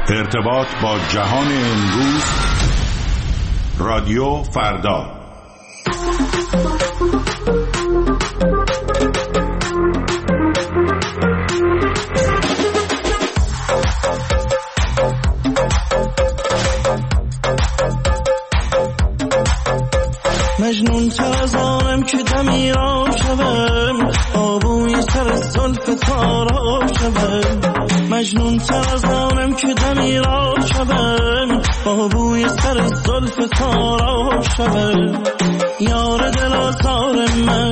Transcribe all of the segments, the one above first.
ارتباط با جهان امروز. رادیو فردا. مجنون تازانم که دمی را شوم، آبوی سر زلف تارا شوم. مجنون تازانم که دمی را شوم، آبوی سر زلف تارا شوم. یار دل آزار من،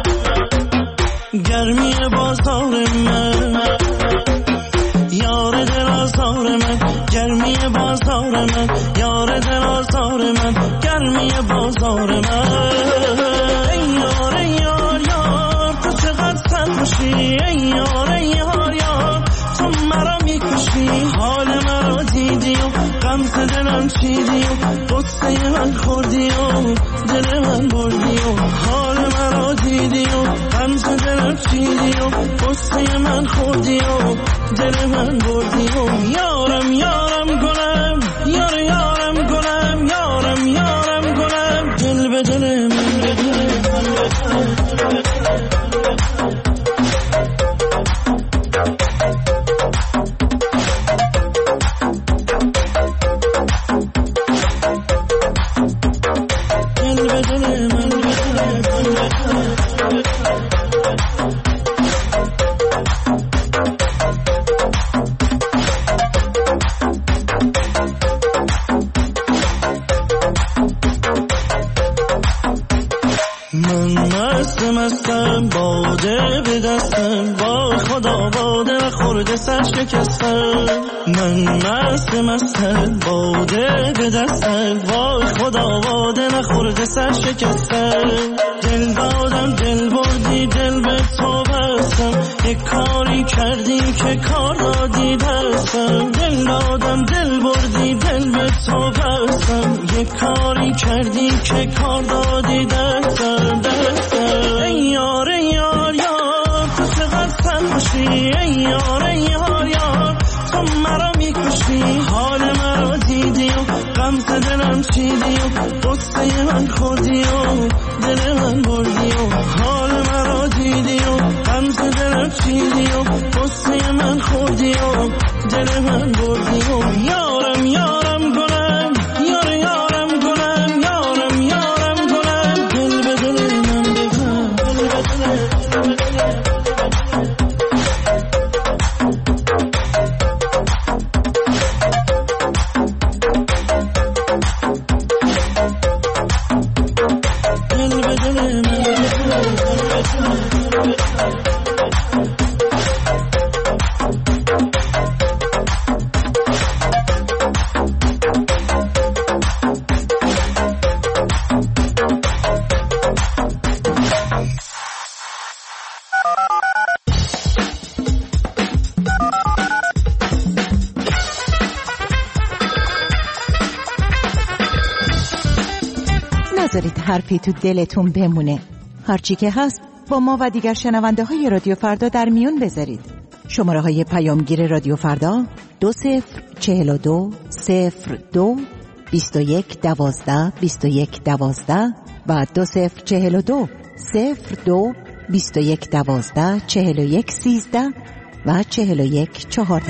گرمی بازار من. یار دل آزار من، گرمی بازار من. یار دل آزار من، گرمی بازار من. ای یار ای یار یار، تو چقدر سرخوشی. ای یار ای یار یار، تو مرا میکشی. حال مرا دیدی و غمزه دلم چیدی و قصه من خوردی و دل من بردی و حال مرا دیدی و غمزه دلم چیدی و قصه من خوردی و دل من بردی و یارم یارم گلم، یار یارم گلم، یارم یارم گلم، دل به دل من به دل مستم باده به دستم، با خدا باده نخورده سر شکستم. من مستم باده به دستم، با خدا باده نخورده سر شکستم. دل دادم دل بردی دل به تو بستم، یک کاری کردی که کار دادی دستم. دل دادم دل بردی دل به تو بستم، یک کاری کردی که کار دادی دستم. ای یار ای یار یار، تو چقدر سرخوشی. ای یار ای یار یار، تو مرا میکشی. حال مرا دیدی و غمزه دلم چیدی و قصه من خوردی و دل من بردی و حال مرا دیدی و غمزه دلم چیدی و قصه من خوردی و دل من بردی و یارم یارم گلم، یار یارم گلم، یارم یارم گلم، دل به دل من بگم، دل به دل. نذارید حرفی تو دلتون بمونه. هرچی که هست با ما و دیگر شنونده های رادیو فردا در میون بذارید. شماره های پیامگیر رادیو فردا 2042 02 21 12 21 12 و 2042 02 21 12 41 13 و 41 14.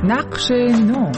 نقش نو.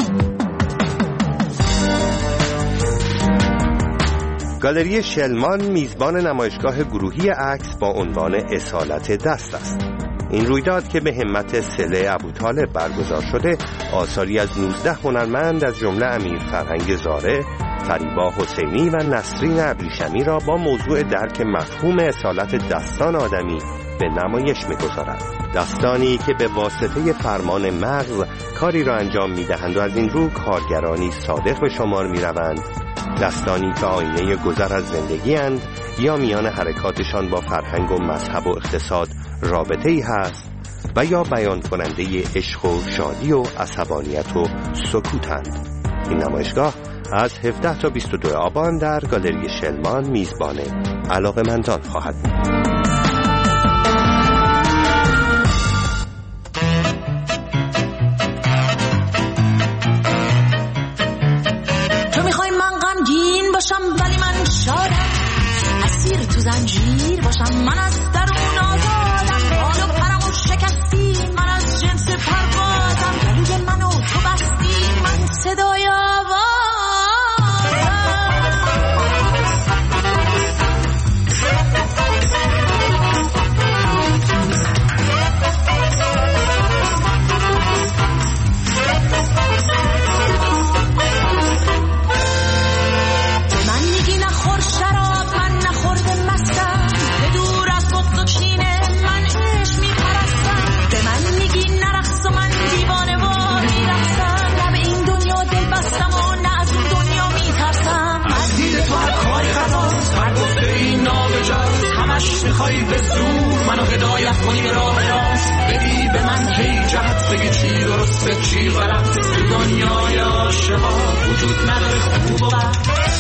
گالری شلمان میزبان نمایشگاه گروهی عکس با عنوان اصالت دست است. این رویداد که به همت سله ابوطالب برگزار شده، آثاری از 19 هنرمند از جمله امیر فرهنگ زاره، فریبا حسینی و نسرین ابریشمی را با موضوع درک مفهوم اصالت دستان آدمی به نمایش می‌گذارد. دستانی که به واسطه فرمان مغز کاری را انجام می‌دهند و از این رو کارگرانی صادق به شمار می‌روند. دستانی که آینه گذر از زندگی اند یا میان حرکاتشان با فرهنگ و مذهب و اقتصاد رابطه‌ای هست و یا بیان کننده عشق و شادی و عصبانیت و سکوتند. این نمایشگاه از 17 تا 22 آبان در گالری شلمان میزبان علاقه‌مندان خواهد بود. ولی من شادم، اسیر تو زنجیر باشم، من از درون آزادم، بال و پرمو شکستی، من از جنس پروازم، گلوی منو تو بستی، من صدای میخوای به زور منو هدایت کنی به راه راست، بدی به من هی جهت، بگی چی درسته چی غلط. دنیای عاشقا وجود نداره خوب و بد.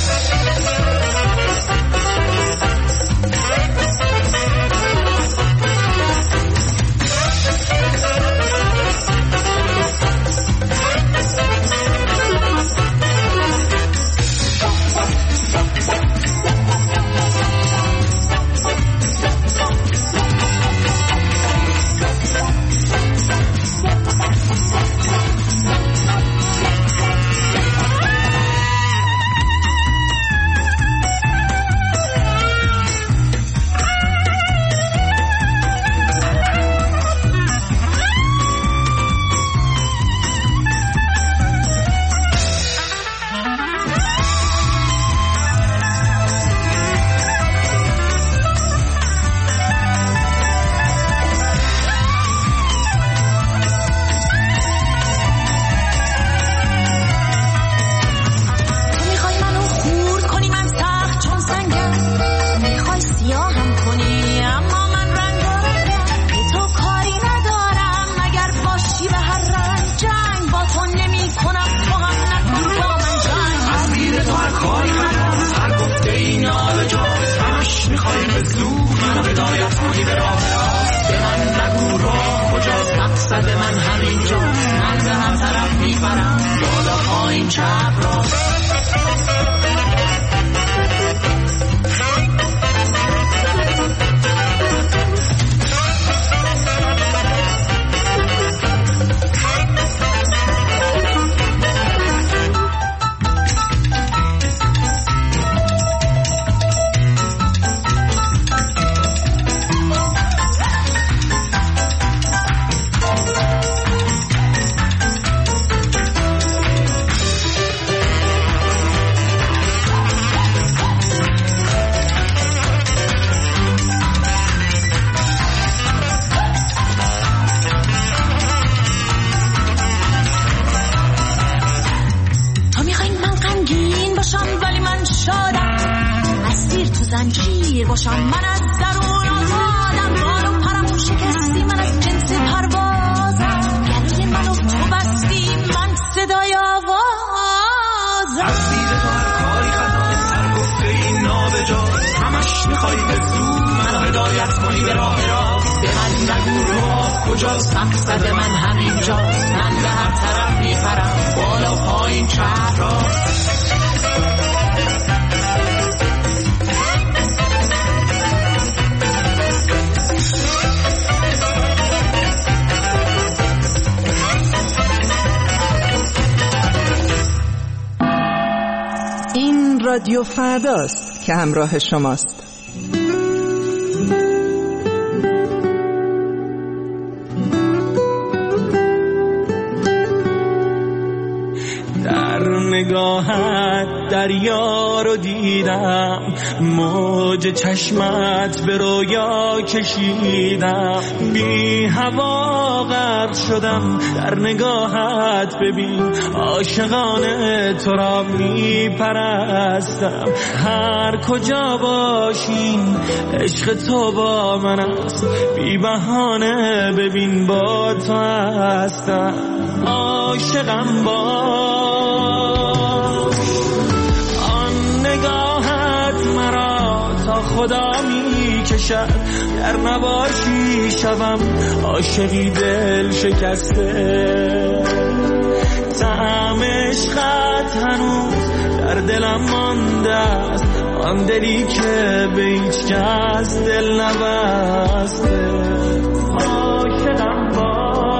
کجاست مقصد من همینجاست، من به هر طرف میپرم، بالا پایین چپ راست. رادیو فرداست که همراه شماست. نگاهت دریا رو دیدم، موج چشمت به رویا کشیدم، بی هوا غرق شدم در نگاهت، ببین عاشقانه تو را می پرستم، هر کجا باشیم عشق تو با من است، بی بهانه ببین با تو هستم، عاشقم باش. آن نگاهت مرا تا خدا می کشد، گر نباشی شوم عاشقی دل شکسته، طعم عشقت هنوز در دلم مانده است، آن دلی که به هیچ کس دل نبسته، عاشقم باش.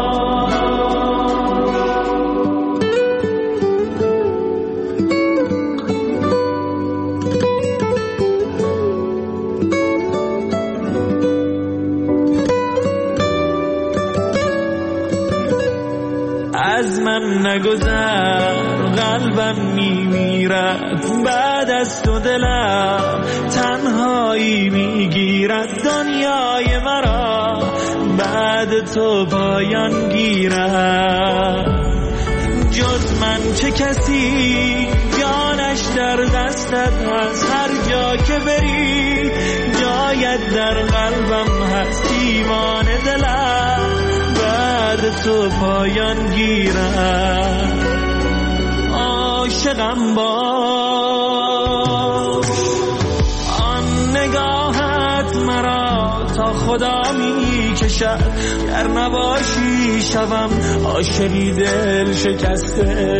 از من نگذر قلبم میمیرد، بعد از تو دلم تنهایی میگیرد، دنیای مرا بعد تو پایان گیرد، جز من چه کسی جانش در دستت هست، هر جا که بری جایت در قلبم هست، دیوان دلم بعد تو پایان گیرد، عاشقم باش. آن نگاهت مرا تا خدا می کشد، گر نباشی شوم عاشقی دل شکسته،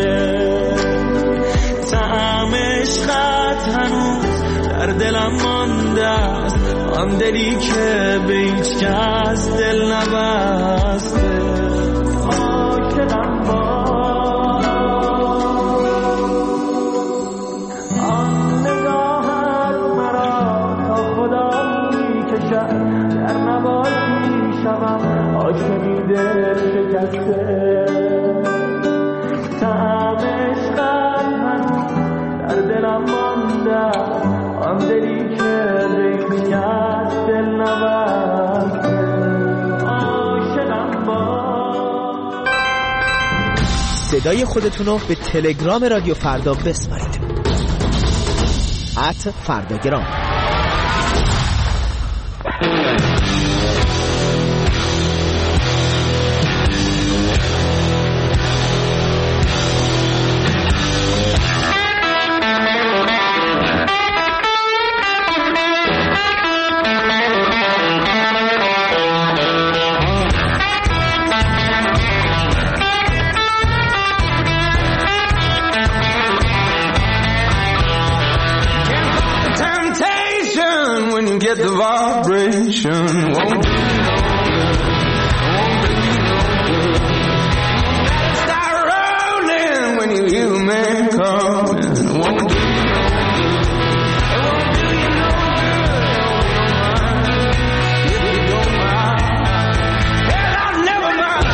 طعم عشقت هنوز در دلم مانده است، آن دلی که به هیچ کس دل نبسته، عاشقم باش. آن نگاهت مرا تا خدا می کشد، گر نباشی شوم عاشقی دل شکسته، طعم عشقت هنوز در دلم مانده، آن دلی که به هیچ کس دل نبسته، عاشقم باش. صدای خودتون رو به تلگرام رادیو فردا بسپارید، @فرداگرام. Get the vibration, won't be no good, won't be no good. Start rolling when you hear the man coming, won't do you no good, it won't do you no good. If you don't mind, well, I'll never mind.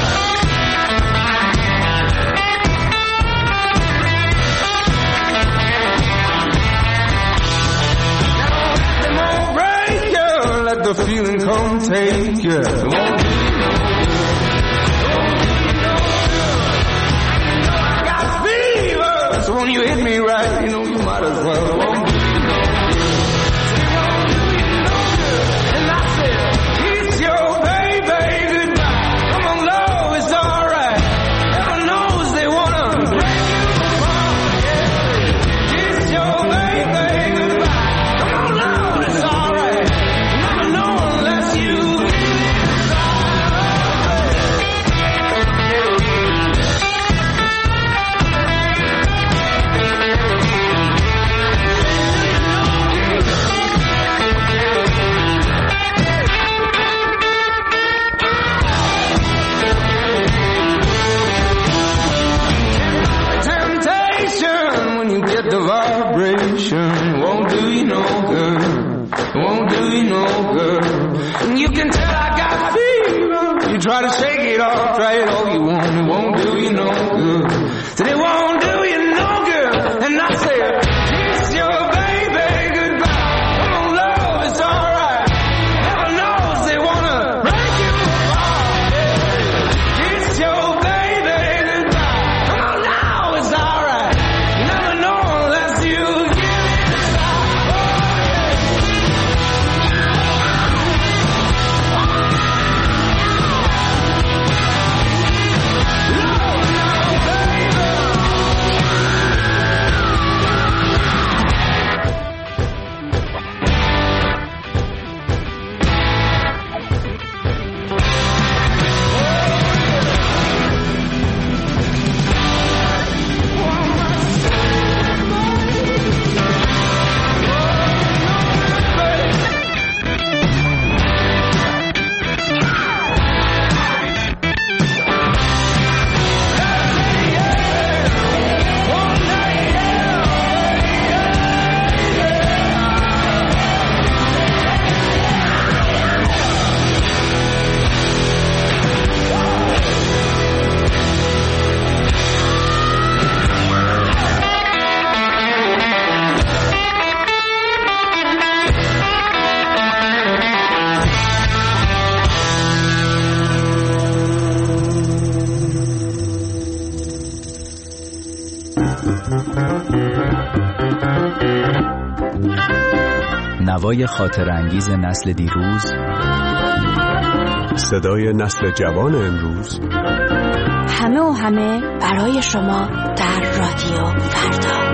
Let the feeling come take you. It won't do you no good. It won't do you no good. You know I got fever, so when you hit me right, you know you might as well. It won't do you no good. It won't do you no good. And I said, kiss your baby goodbye. Come on, love, it's alright. Heaven knows they wanna break you apart. Yeah. Kiss your baby goodbye. Come on, love, it's alright. try to shake it off, try it all you want, it won't do you no good. Said it won't do you no good. And I said, kiss your baby goodbye. Come on, love, it's alright. Never knows they wanna break you apart. Yeah. Kiss your baby goodbye. Come on now, it's alright. Never know unless you give it a shot. نوای خاطرانگیز نسل دیروز، صدای نسل جوان امروز، همه و همه برای شما در رادیو فردا.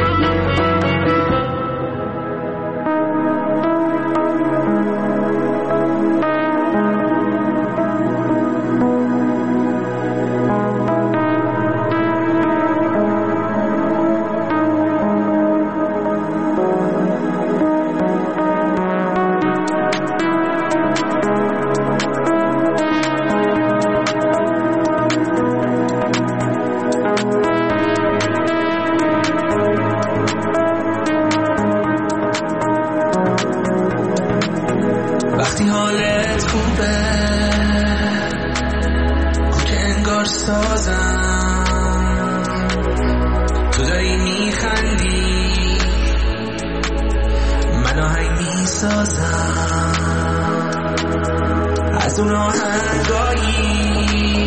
از اون آهنگایی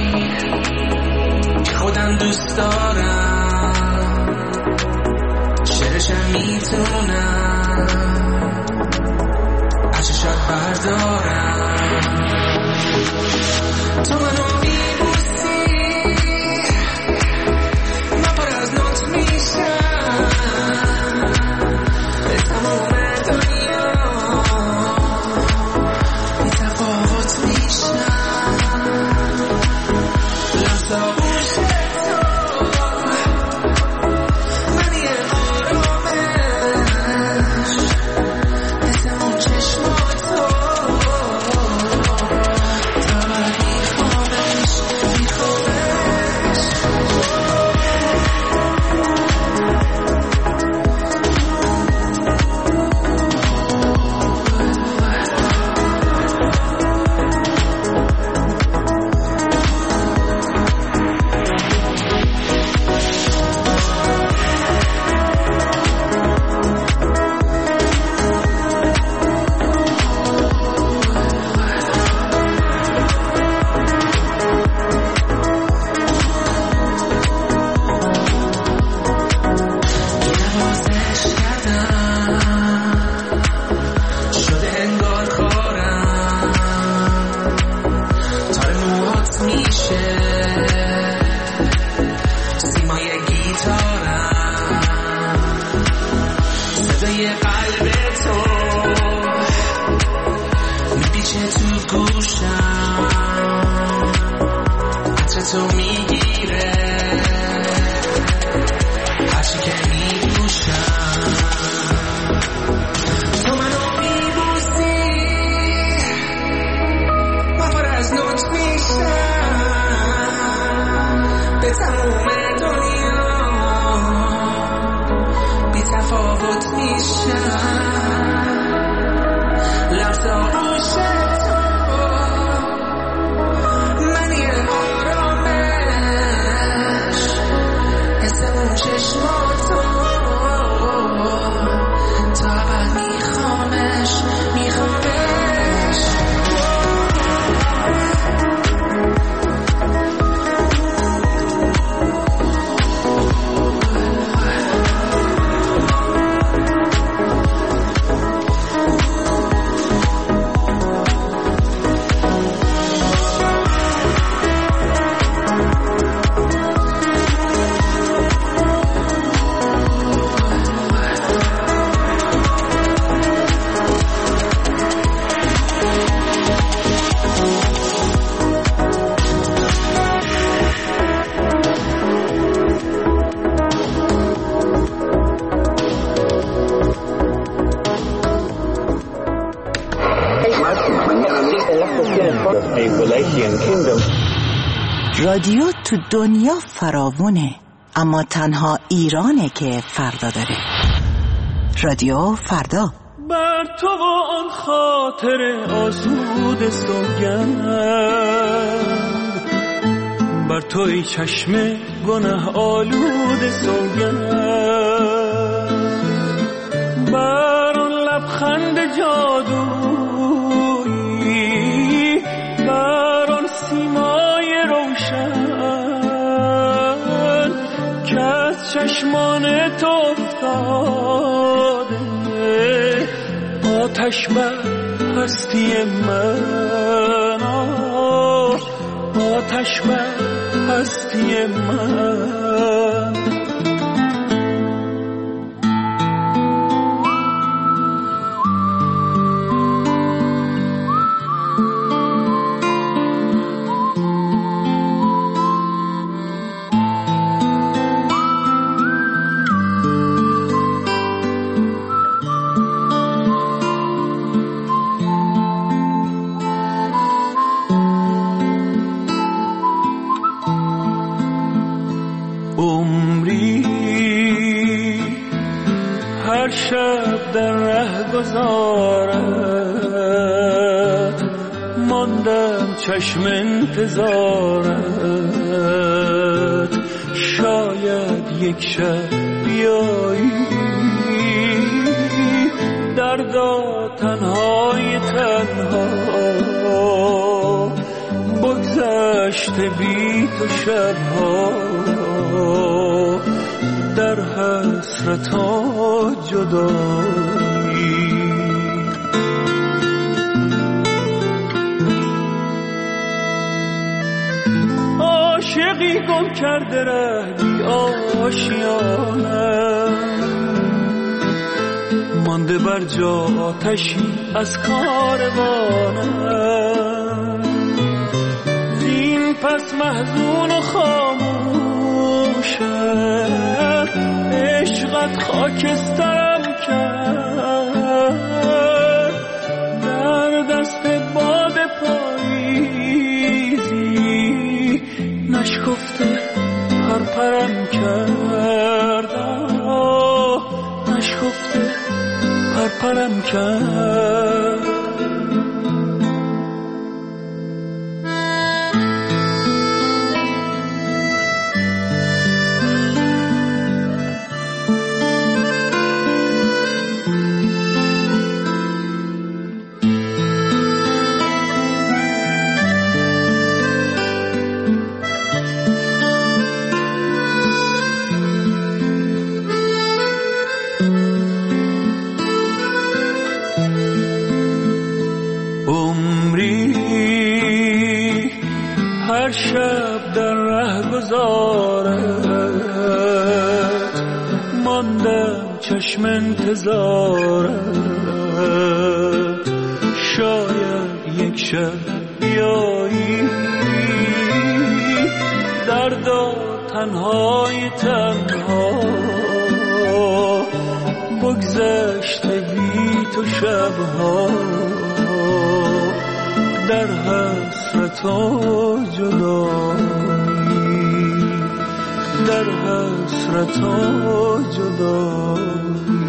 که خودم دوست دارم، شعرشم میتونم از چشات بردارم. تو منو میبوسی، من پر از نوت میشم، به تمام دنیا بی تفاوت میشم. لحظه بوش تو منی آرامش، مثل اون چشمات تو تا میخوامش. a Wallachian kingdom. رادیو تو دنیا فراوونه، اما تنها ایرانه که فردا داره. رادیو فردا. بر تو آن خاطر آسود سوگند، بر توی چشم گناه آلود سوگند، بر آن لبخند جادویی، بر آن سیمای روشن که از چشمان تو افتاده، آتش بر هستی من، آتش بر هستی من. هر شب در ره گذارت، ماندم چشم انتظارت، شاید یک شب بیایی دردا تنهای تنها، بگذشته بی تو شبها در حسرت و جدایی. عاشقی گم کرده ره بی آشیانه، مانده بر جا آتشی از کاروانم، زین پس محزون و خاموشم، عشقت خاکسترم کرد، در دست باد پاییزی نشکفته پرپرم کرد، نشکفته پرپرم کرد. هر شب در ره گذارت، ماندم چشم انتظارت، شاید یک شب بیایی دردا تنهای تنها، بگذشته بی تو شبها در حسرت و جدایی، در حسرت و جدایی.